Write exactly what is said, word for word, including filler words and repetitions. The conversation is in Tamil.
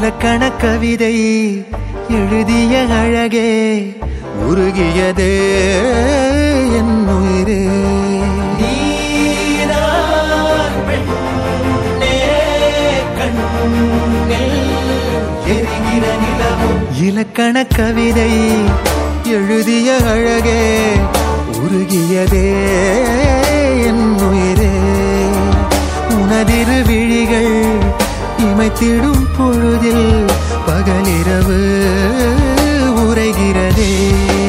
இலக்கண கவிதை எழுதிய அழகே உருகியதே என் உயிரே. இலக்கண கவிதை எழுதிய அழகே உருகியதே என் உயிரே. உனதிரு விழிகள் இமைத்திடும் பொழுதில் பகலிரவு